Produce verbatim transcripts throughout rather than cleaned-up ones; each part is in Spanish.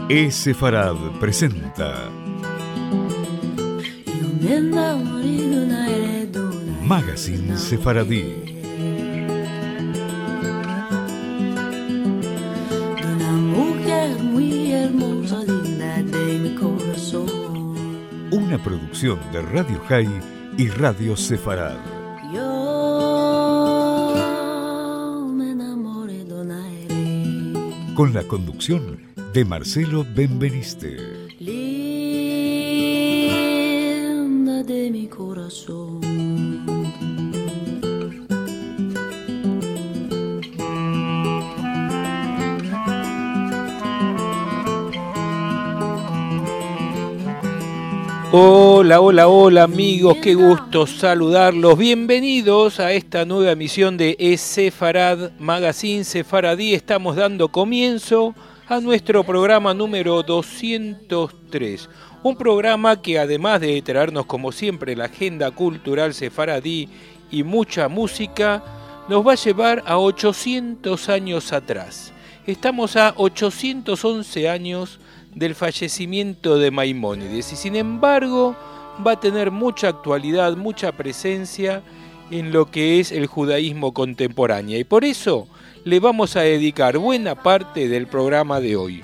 E-Sefarad presenta Magazine Sefaradí. Una producción de Radio High y Radio Sefarad. Con la conducción de Marcelo Benveniste. Linda de mi corazón. Hola, hola, hola amigos, qué gusto saludarlos. Bienvenidos a esta nueva emisión de E-Sefarad Magazine Sefaradí. Estamos dando comienzo a nuestro programa número doscientos tres. Un programa que, además de traernos como siempre la agenda cultural sefaradí y mucha música, nos va a llevar a ochocientos años atrás. Estamos a ochocientos once años del fallecimiento de Maimónides y sin embargo va a tener mucha actualidad, mucha presencia en lo que es el judaísmo contemporáneo, y por eso le vamos a dedicar buena parte del programa de hoy.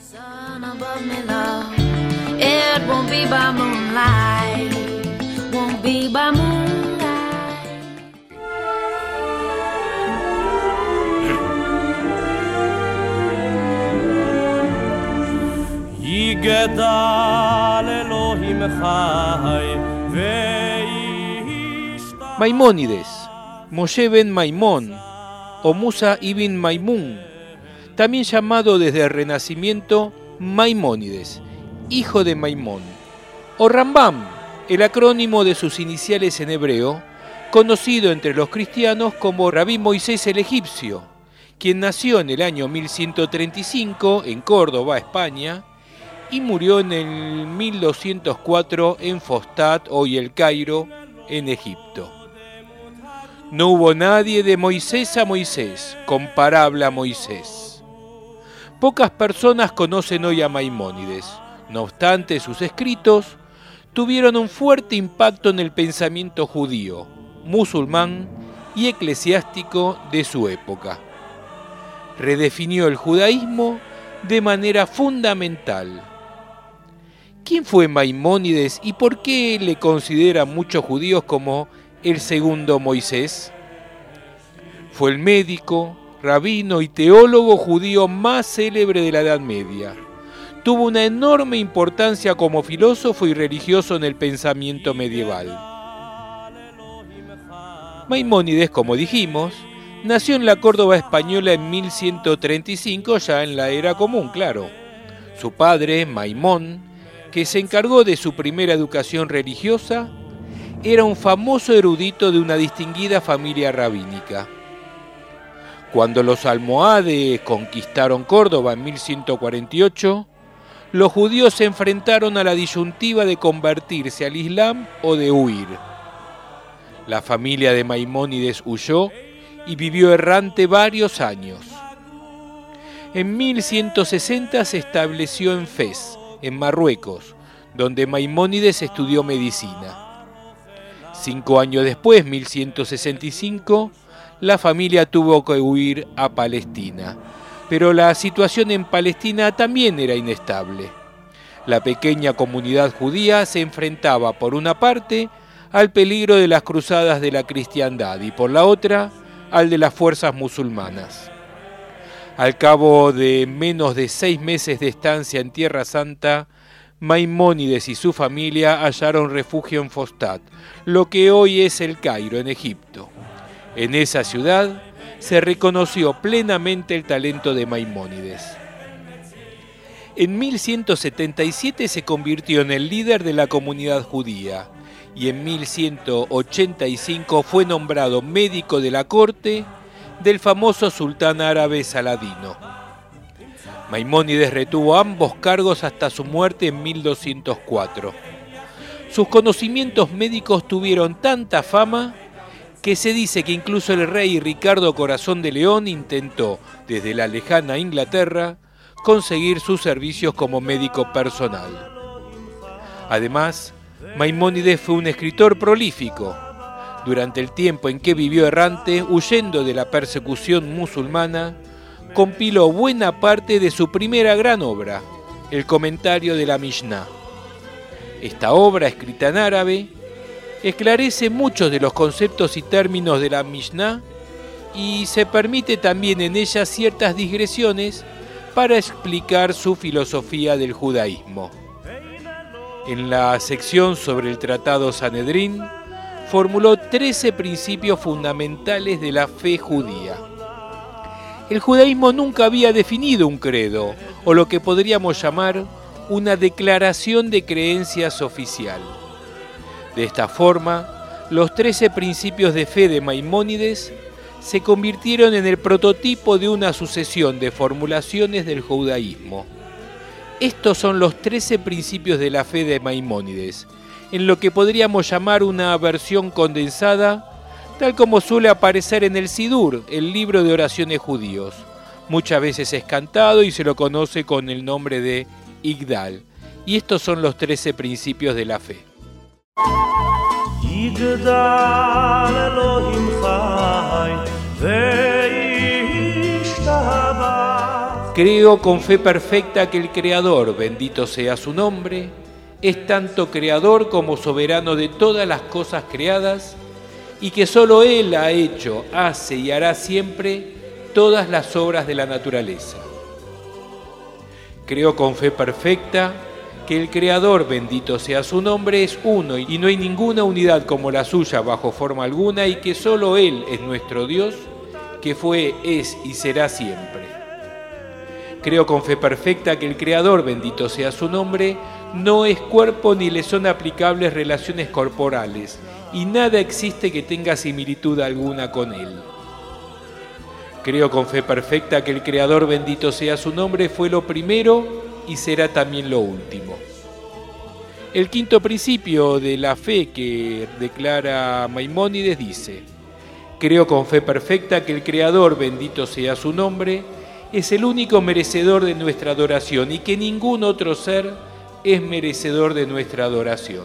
Maimónides, Moshe ben Maimón o Musa ibn Maimun, también llamado desde el Renacimiento Maimónides, hijo de Maimón, o Rambam, el acrónimo de sus iniciales en hebreo, conocido entre los cristianos como Rabí Moisés el Egipcio, quien nació en el año mil ciento treinta y cinco en Córdoba, España, y murió en el mil doscientos cuatro en Fostat, hoy El Cairo, en Egipto. No hubo nadie de Moisés a Moisés, comparable a Moisés. Pocas personas conocen hoy a Maimónides. No obstante, sus escritos tuvieron un fuerte impacto en el pensamiento judío, musulmán y eclesiástico de su época. Redefinió el judaísmo de manera fundamental. ¿Quién fue Maimónides y por qué le consideran muchos judíos como el segundo Moisés? Fue el médico, rabino y teólogo judío más célebre de la Edad Media. Tuvo una enorme importancia como filósofo y religioso en el pensamiento medieval. Maimónides, como dijimos, nació en la Córdoba española en mil ciento treinta y cinco, ya en la era común, claro. Su padre, Maimón, que se encargó de su primera educación religiosa, era un famoso erudito de una distinguida familia rabínica. Cuando los almohades conquistaron Córdoba en mil ciento cuarenta y ocho, los judíos se enfrentaron a la disyuntiva de convertirse al Islam o de huir. La familia de Maimónides huyó y vivió errante varios años. En mil ciento sesenta se estableció en Fez, en Marruecos, donde Maimónides estudió medicina. Cinco años después, mil ciento sesenta y cinco, la familia tuvo que huir a Palestina, pero la situación en Palestina también era inestable. La pequeña comunidad judía se enfrentaba, por una parte, al peligro de las cruzadas de la cristiandad y, por la otra, al de las fuerzas musulmanas. Al cabo de menos de seis meses de estancia en Tierra Santa, Maimónides y su familia hallaron refugio en Fostat, lo que hoy es El Cairo, en Egipto. En esa ciudad se reconoció plenamente el talento de Maimónides. En mil ciento setenta y siete se convirtió en el líder de la comunidad judía y en mil ciento ochenta y cinco fue nombrado médico de la corte del famoso sultán árabe Saladino. Maimónides retuvo ambos cargos hasta su muerte en mil doscientos cuatro. Sus conocimientos médicos tuvieron tanta fama que se dice que incluso el rey Ricardo Corazón de León intentó, desde la lejana Inglaterra, conseguir sus servicios como médico personal. Además, Maimónides fue un escritor prolífico. Durante el tiempo en que vivió errante, huyendo de la persecución musulmana, compiló buena parte de su primera gran obra, el comentario de la Mishnah. Esta obra, escrita en árabe, esclarece muchos de los conceptos y términos de la Mishnah y se permite también en ella ciertas digresiones para explicar su filosofía del judaísmo. En la sección sobre el Tratado Sanedrín, formuló trece principios fundamentales de la fe judía. El judaísmo nunca había definido un credo, o lo que podríamos llamar una declaración de creencias oficial. De esta forma, los trece principios de fe de Maimónides se convirtieron en el prototipo de una sucesión de formulaciones del judaísmo. Estos son los trece principios de la fe de Maimónides, en lo que podríamos llamar una versión condensada, tal como suele aparecer en el Sidur, el libro de oraciones judíos. Muchas veces es cantado y se lo conoce con el nombre de Igdal. Y estos son los trece principios de la fe. Creo con fe perfecta que el Creador, bendito sea su nombre, es tanto creador como soberano de todas las cosas creadas y que solo Él ha hecho, hace y hará siempre todas las obras de la naturaleza. Creo con fe perfecta que el Creador, bendito sea su nombre, es uno y no hay ninguna unidad como la suya bajo forma alguna y que solo Él es nuestro Dios, que fue, es y será siempre. Creo con fe perfecta que el Creador, bendito sea su nombre, no es cuerpo ni le son aplicables relaciones corporales, y nada existe que tenga similitud alguna con Él. Creo con fe perfecta que el Creador, bendito sea su nombre, fue lo primero y será también lo último. El quinto principio de la fe que declara Maimónides dice: creo con fe perfecta que el Creador, bendito sea su nombre, es el único merecedor de nuestra adoración y que ningún otro ser es merecedor de nuestra adoración.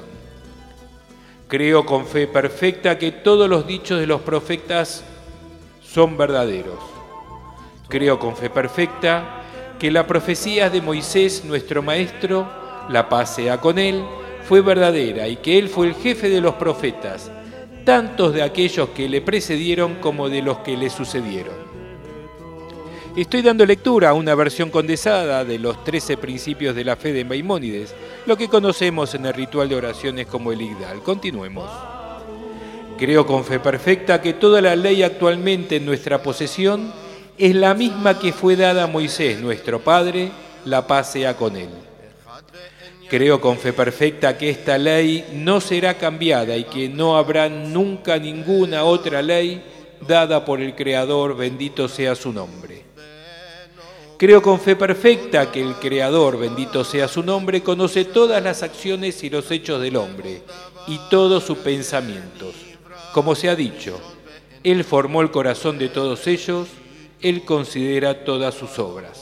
Creo con fe perfecta que todos los dichos de los profetas son verdaderos. Creo con fe perfecta que la profecía de Moisés, nuestro maestro, la paz sea con él, fue verdadera y que él fue el jefe de los profetas, tantos de aquellos que le precedieron como de los que le sucedieron. Estoy dando lectura a una versión condensada de los trece principios de la fe de Maimónides, lo que conocemos en el ritual de oraciones como el Igdal. Continuemos. Creo con fe perfecta que toda la ley actualmente en nuestra posesión es la misma que fue dada a Moisés, nuestro Padre, la paz sea con él. Creo con fe perfecta que esta ley no será cambiada y que no habrá nunca ninguna otra ley dada por el Creador, bendito sea su nombre. Creo con fe perfecta que el Creador, bendito sea su nombre, conoce todas las acciones y los hechos del hombre y todos sus pensamientos. Como se ha dicho, Él formó el corazón de todos ellos, Él considera todas sus obras.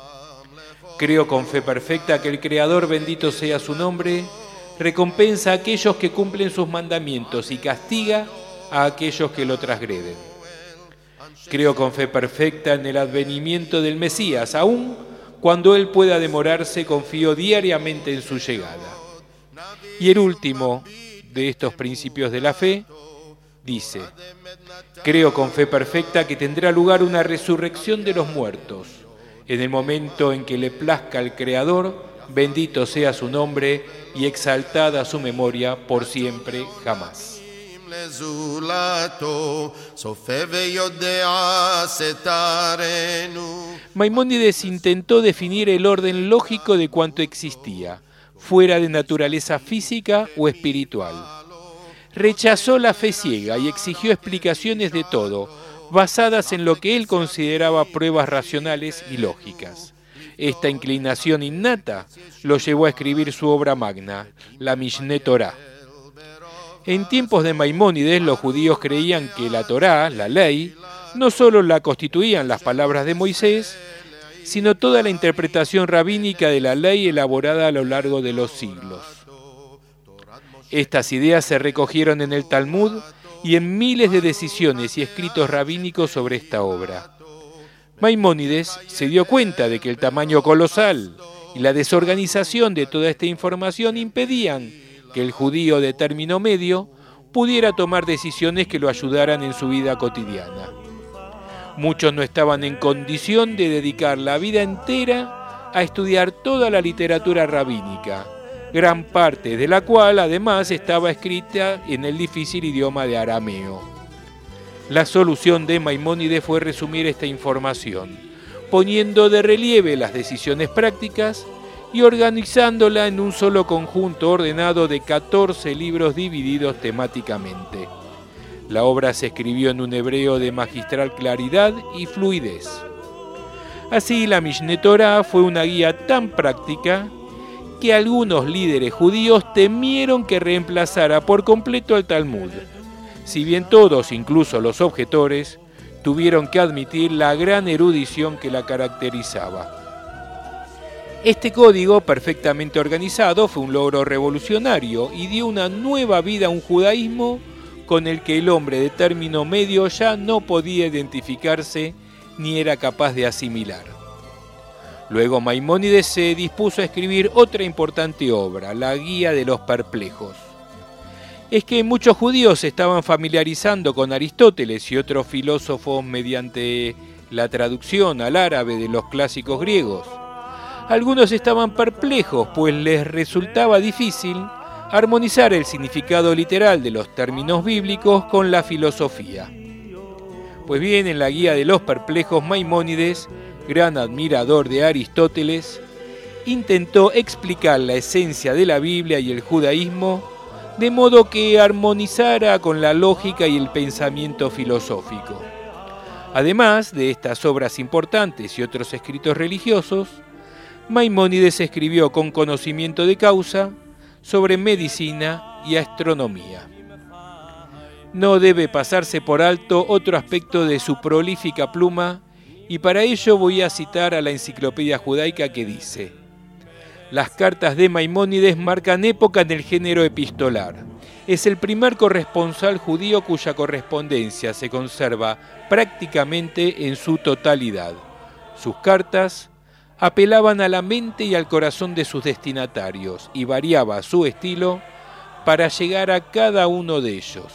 Creo con fe perfecta que el Creador, bendito sea su nombre, recompensa a aquellos que cumplen sus mandamientos y castiga a aquellos que lo transgreden. Creo con fe perfecta en el advenimiento del Mesías, aun cuando Él pueda demorarse, confío diariamente en su llegada. Y el último de estos principios de la fe dice: creo con fe perfecta que tendrá lugar una resurrección de los muertos, en el momento en que le plazca al Creador, bendito sea su nombre y exaltada su memoria por siempre jamás. Maimónides intentó definir el orden lógico de cuanto existía, fuera de naturaleza física o espiritual. Rechazó la fe ciega y exigió explicaciones de todo, basadas en lo que él consideraba pruebas racionales y lógicas. Esta inclinación innata lo llevó a escribir su obra magna, la Mishneh Torah. En tiempos de Maimónides, los judíos creían que la Torá, la ley, no solo la constituían las palabras de Moisés, sino toda la interpretación rabínica de la ley elaborada a lo largo de los siglos. Estas ideas se recogieron en el Talmud y en miles de decisiones y escritos rabínicos sobre esta obra. Maimónides se dio cuenta de que el tamaño colosal y la desorganización de toda esta información impedían que el judío de término medio pudiera tomar decisiones que lo ayudaran en su vida cotidiana. Muchos no estaban en condición de dedicar la vida entera a estudiar toda la literatura rabínica, gran parte de la cual además estaba escrita en el difícil idioma de arameo. La solución de Maimónides fue resumir esta información, poniendo de relieve las decisiones prácticas y organizándola en un solo conjunto ordenado de catorce libros divididos temáticamente. La obra se escribió en un hebreo de magistral claridad y fluidez. Así, la Mishneh Torah fue una guía tan práctica que algunos líderes judíos temieron que reemplazara por completo al Talmud, si bien todos, incluso los objetores, tuvieron que admitir la gran erudición que la caracterizaba. Este código, perfectamente organizado, fue un logro revolucionario y dio una nueva vida a un judaísmo con el que el hombre de término medio ya no podía identificarse ni era capaz de asimilar. Luego Maimónides se dispuso a escribir otra importante obra, la Guía de los Perplejos. Es que muchos judíos se estaban familiarizando con Aristóteles y otros filósofos mediante la traducción al árabe de los clásicos griegos. Algunos estaban perplejos, pues les resultaba difícil armonizar el significado literal de los términos bíblicos con la filosofía. Pues bien, en la Guía de los Perplejos, Maimónides, gran admirador de Aristóteles, intentó explicar la esencia de la Biblia y el judaísmo de modo que armonizara con la lógica y el pensamiento filosófico. Además de estas obras importantes y otros escritos religiosos, Maimónides escribió con conocimiento de causa sobre medicina y astronomía. No debe pasarse por alto otro aspecto de su prolífica pluma, y para ello voy a citar a la Enciclopedia Judaica que dice: las cartas de Maimónides marcan época en el género epistolar. Es el primer corresponsal judío cuya correspondencia se conserva prácticamente en su totalidad. Sus cartas apelaban a la mente y al corazón de sus destinatarios y variaba su estilo para llegar a cada uno de ellos.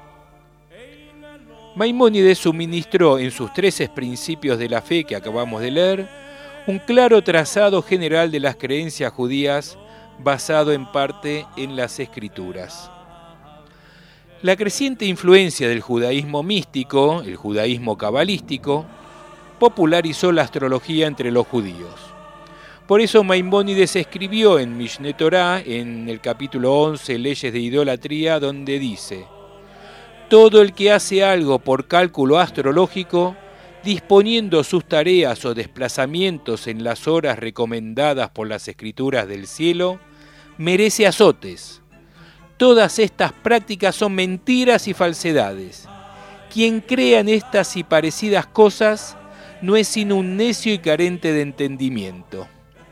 Maimónides suministró en sus trece principios de la fe que acabamos de leer un claro trazado general de las creencias judías basado en parte en las Escrituras. La creciente influencia del judaísmo místico, el judaísmo cabalístico, popularizó la astrología entre los judíos. Por eso Maimónides escribió en Mishneh Torah, en el capítulo once, Leyes de Idolatría, donde dice: todo el que hace algo por cálculo astrológico, disponiendo sus tareas o desplazamientos en las horas recomendadas por las escrituras del cielo, merece azotes. Todas estas prácticas son mentiras y falsedades. Quien crea en estas y parecidas cosas no es sino un necio y carente de entendimiento.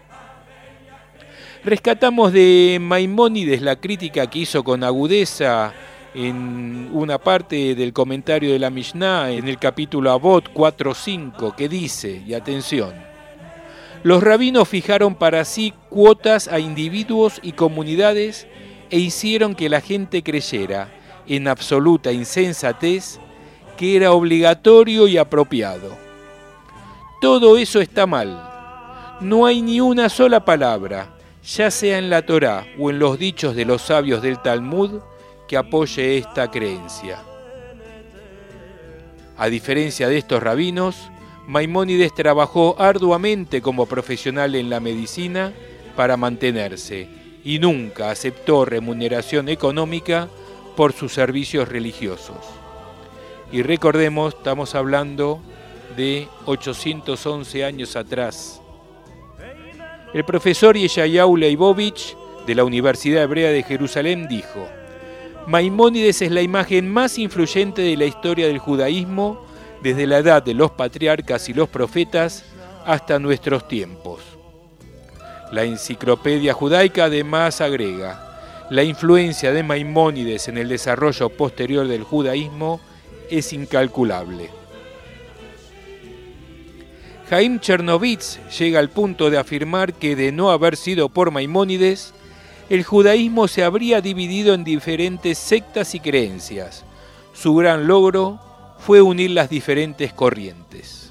Rescatamos de Maimónides la crítica que hizo con agudeza en una parte del comentario de la Mishnah, en el capítulo Avot cuatro cinco, que dice, y atención: los rabinos fijaron para sí cuotas a individuos y comunidades e hicieron que la gente creyera, en absoluta insensatez, que era obligatorio y apropiado. Todo eso está mal. No hay ni una sola palabra, ya sea en la Torá o en los dichos de los sabios del Talmud, que apoye esta creencia. A diferencia de estos rabinos, Maimónides trabajó arduamente como profesional en la medicina para mantenerse y nunca aceptó remuneración económica por sus servicios religiosos. Y recordemos, estamos hablando de ochocientos once años atrás. El profesor Yeshayahu Leibovich de la Universidad Hebrea de Jerusalén dijo: Maimónides es la imagen más influyente de la historia del judaísmo desde la edad de los patriarcas y los profetas, hasta nuestros tiempos. La Enciclopedia Judaica además agrega: la influencia de Maimónides en el desarrollo posterior del judaísmo es incalculable. Jaim Chernovitz llega al punto de afirmar que, de no haber sido por Maimónides, el judaísmo se habría dividido en diferentes sectas y creencias. Su gran logro fue unir las diferentes corrientes.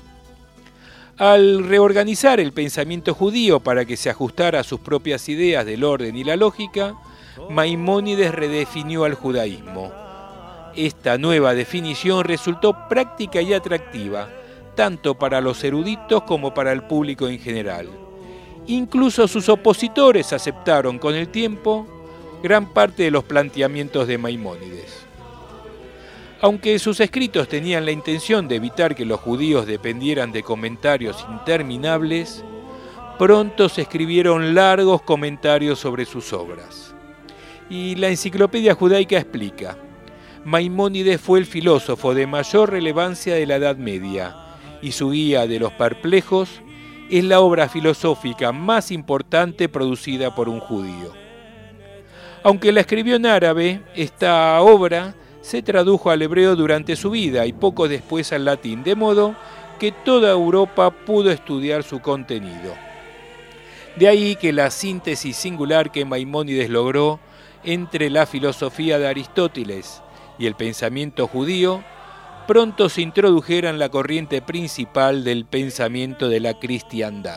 Al reorganizar el pensamiento judío para que se ajustara a sus propias ideas del orden y la lógica, Maimónides redefinió al judaísmo. Esta nueva definición resultó práctica y atractiva, tanto para los eruditos como para el público en general. Incluso sus opositores aceptaron con el tiempo gran parte de los planteamientos de Maimónides. Aunque sus escritos tenían la intención de evitar que los judíos dependieran de comentarios interminables, pronto se escribieron largos comentarios sobre sus obras. Y la Enciclopedia Judaica explica: Maimónides fue el filósofo de mayor relevancia de la Edad Media, y su Guía de los Perplejos es la obra filosófica más importante producida por un judío. Aunque la escribió en árabe, esta obra se tradujo al hebreo durante su vida y poco después al latín, de modo que toda Europa pudo estudiar su contenido. De ahí que la síntesis singular que Maimónides logró entre la filosofía de Aristóteles y el pensamiento judío pronto se introdujera en la corriente principal del pensamiento de la cristiandad.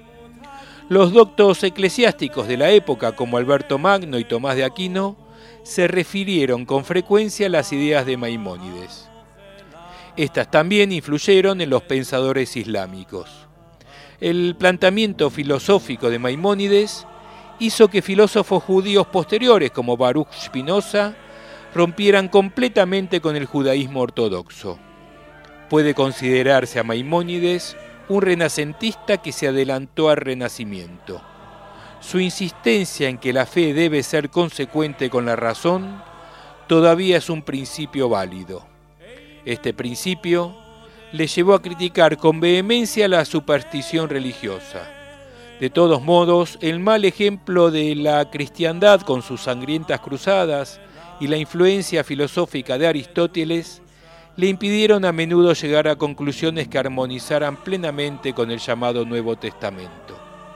Los doctos eclesiásticos de la época, como Alberto Magno y Tomás de Aquino, se refirieron con frecuencia a las ideas de Maimónides. Estas también influyeron en los pensadores islámicos. El planteamiento filosófico de Maimónides hizo que filósofos judíos posteriores como Baruch Spinoza rompieran completamente con el judaísmo ortodoxo. Puede considerarse a Maimónides un renacentista que se adelantó al Renacimiento. Su insistencia en que la fe debe ser consecuente con la razón todavía es un principio válido. Este principio le llevó a criticar con vehemencia la superstición religiosa. De todos modos, el mal ejemplo de la cristiandad con sus sangrientas cruzadas y la influencia filosófica de Aristóteles le impidieron a menudo llegar a conclusiones que armonizaran plenamente con el llamado Nuevo Testamento.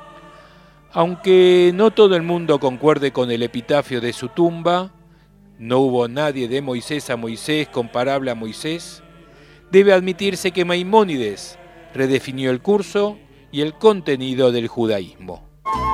Aunque no todo el mundo concuerde con el epitafio de su tumba, no hubo nadie de Moisés a Moisés comparable a Moisés, debe admitirse que Maimónides redefinió el curso y el contenido del judaísmo.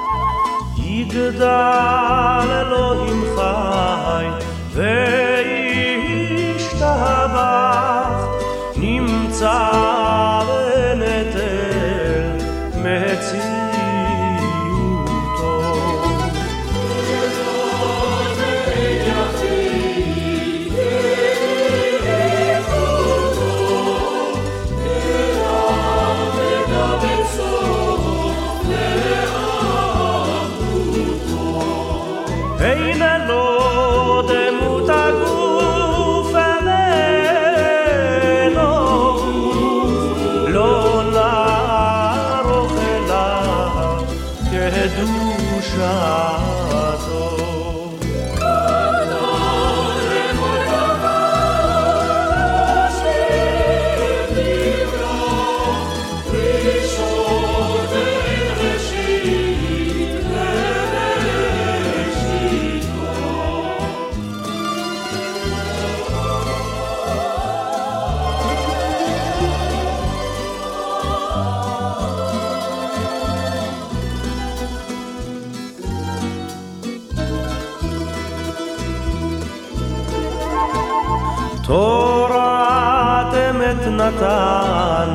תורת אמת נתן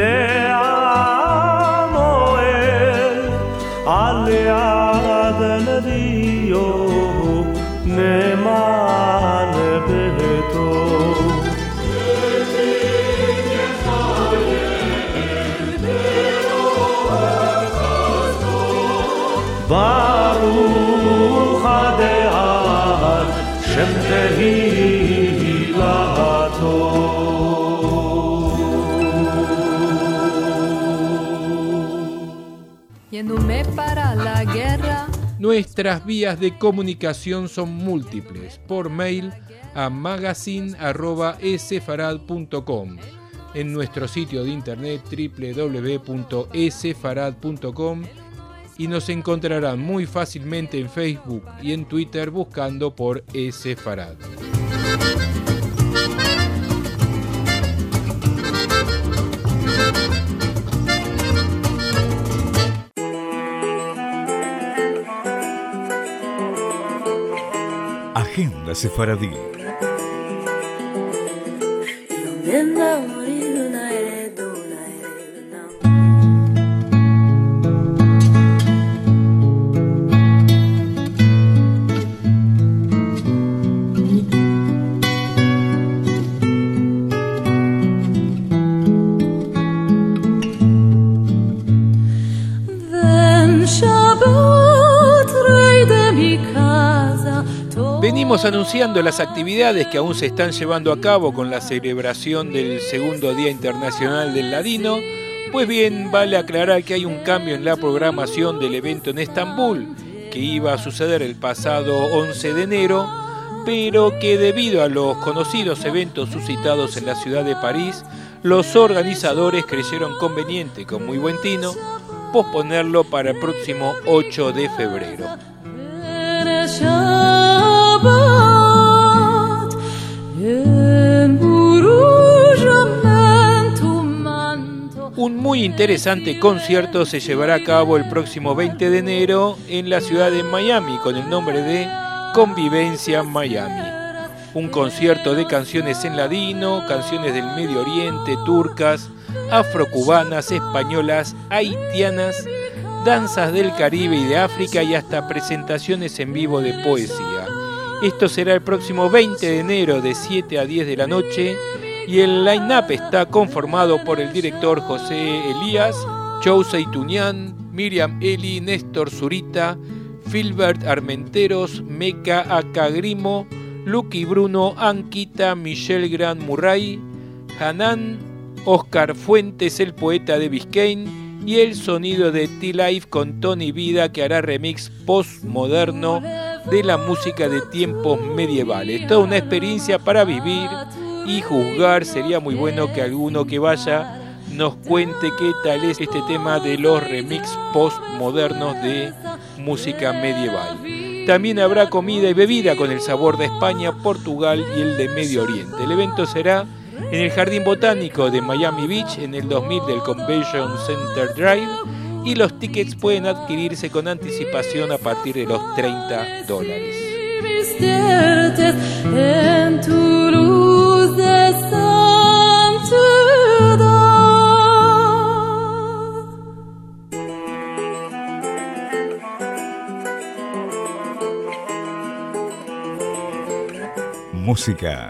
לעמו אל על יד נביאו נאמן ביתו ברוך הדעת שם תהילתו yéndome para la guerra. Nuestras vías de comunicación son múltiples. Por mail a magazine arroba esefarad punto com, en nuestro sitio de internet doble u doble u doble u punto esefarad punto com, y nos encontrarán muy fácilmente en Facebook y en Twitter buscando por Esefarad. Agenda Sefaradí. Venimos anunciando las actividades que aún se están llevando a cabo con la celebración del segundo Día Internacional del Ladino. Pues bien, vale aclarar que hay un cambio en la programación del evento en Estambul, que iba a suceder el pasado once de enero, pero que debido a los conocidos eventos suscitados en la ciudad de París, los organizadores creyeron conveniente, con muy buen tino, posponerlo para el próximo ocho de febrero. Un muy interesante concierto se llevará a cabo el próximo veinte de enero en la ciudad de Miami con el nombre de Convivencia Miami. Un concierto de canciones en ladino, canciones del Medio Oriente, turcas, afrocubanas, españolas, haitianas, danzas del Caribe y de África y hasta presentaciones en vivo de poesía. Esto será el próximo veinte de enero de siete a diez de la noche y el line-up está conformado por el director José Elías, Chousey Tunian, Miriam Eli, Néstor Zurita, Filbert Armenteros, Meca Acagrimo, Lucky Bruno, Anquita, Michelle Grand Murray, Hanan, Oscar Fuentes, el poeta de Biscayne, y el sonido de T-Life con Tony Vida, que hará remix postmoderno de la música de tiempos medievales. Toda una experiencia para vivir y juzgar. Sería muy bueno que alguno que vaya nos cuente qué tal es este tema de los remix postmodernos de música medieval. También habrá comida y bebida con el sabor de España, Portugal y el de Medio Oriente. El evento será en el Jardín Botánico de Miami Beach, en el dos mil del Convention Center Drive, y los tickets pueden adquirirse con anticipación a partir de los treinta dólares. Música.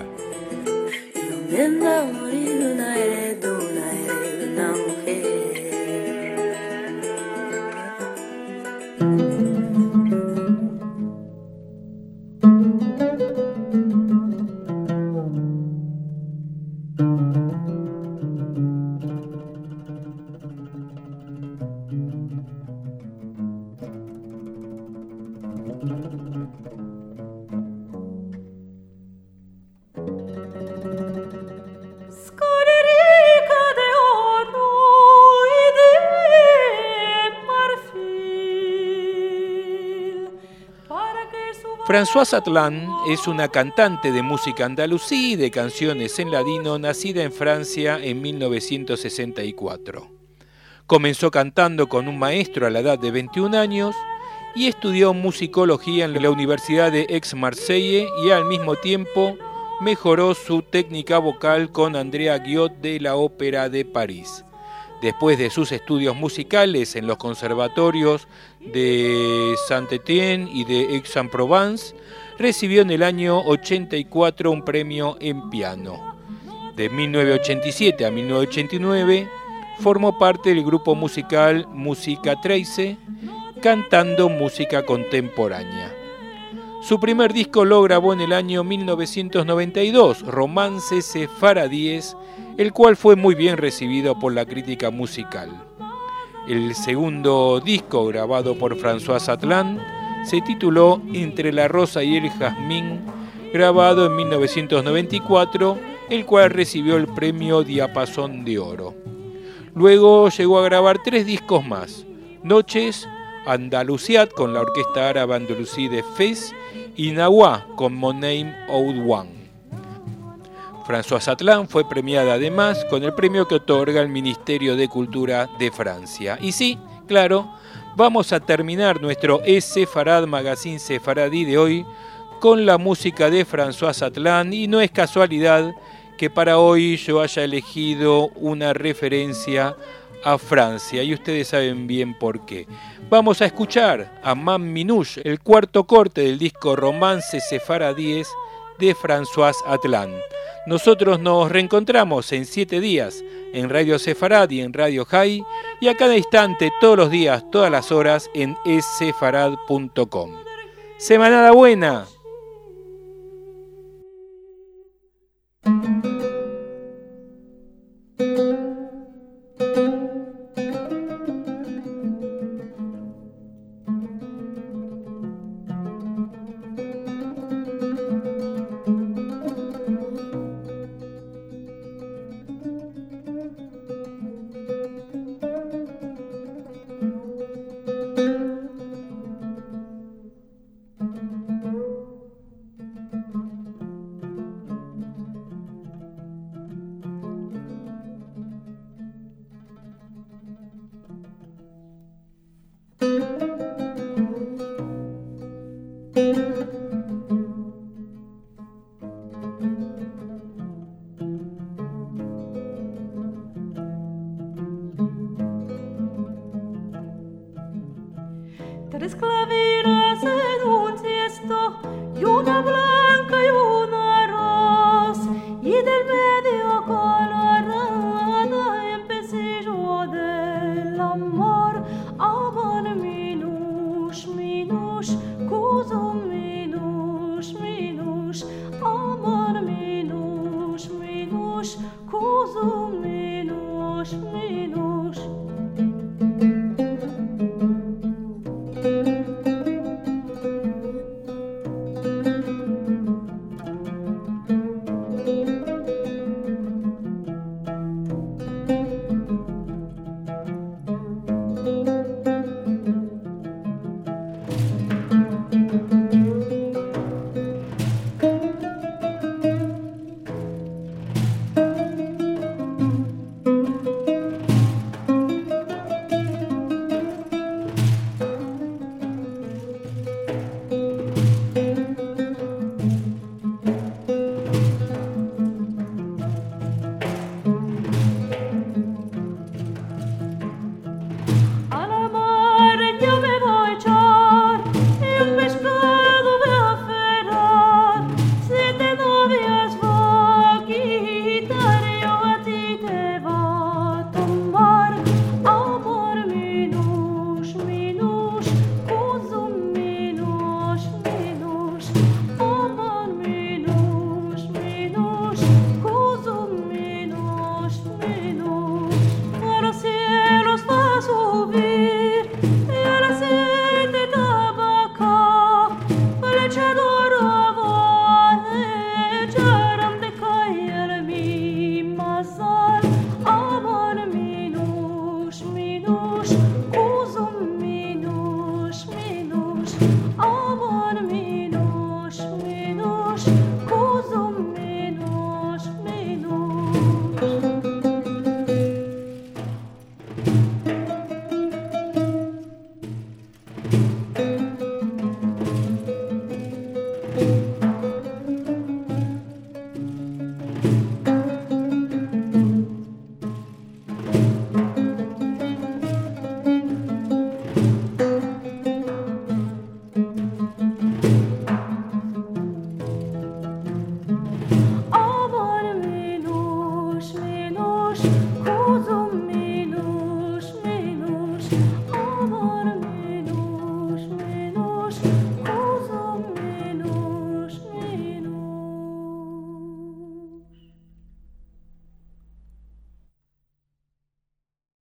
Françoise Atlan es una cantante de música andalusí y de canciones en ladino, nacida en Francia en mil novecientos sesenta y cuatro. Comenzó cantando con un maestro a la edad de veintiún años y estudió musicología en la Universidad de Aix-Marseille y al mismo tiempo mejoró su técnica vocal con Andrea Guiot de la Ópera de París. Después de sus estudios musicales en los conservatorios de Saint-Étienne y de Aix-en-Provence, recibió en el año ochenta y cuatro un premio en piano. De mil novecientos ochenta y siete a mil novecientos ochenta y nueve formó parte del grupo musical Música trece, cantando música contemporánea. Su primer disco lo grabó en el año mil novecientos noventa y dos, Romances Sefaradíes, el cual fue muy bien recibido por la crítica musical. El segundo disco, grabado por François Atlán, se tituló Entre la rosa y el jazmín, grabado en mil novecientos noventa y cuatro, el cual recibió el premio Diapasón de Oro. Luego llegó a grabar tres discos más: Noches, Andalusiat con la Orquesta Árabe Andalusí de Fez y Nawa con Mon Name Oud One. François Atlán fue premiada además con el premio que otorga el Ministerio de Cultura de Francia. Y sí, claro, vamos a terminar nuestro Es Sefarad Magazine Sefaradí de hoy con la música de François Atlán, y no es casualidad que para hoy yo haya elegido una referencia a Francia, y ustedes saben bien por qué. Vamos a escuchar a Mam Minouche, el cuarto corte del disco Romance Sefaradíes de François Atlán. Nosotros nos reencontramos en siete días en Radio Sefarad y en Radio High, y a cada instante, todos los días, todas las horas en es sefarad punto com. ¡Semanada buena! Tres claveras en un cesto, y una blanca y una rosa, y del medio colorada empecé yo del amor. Aman minush, minush, kuzum minush, minush, aman minush, minush, kuzum minush, minush.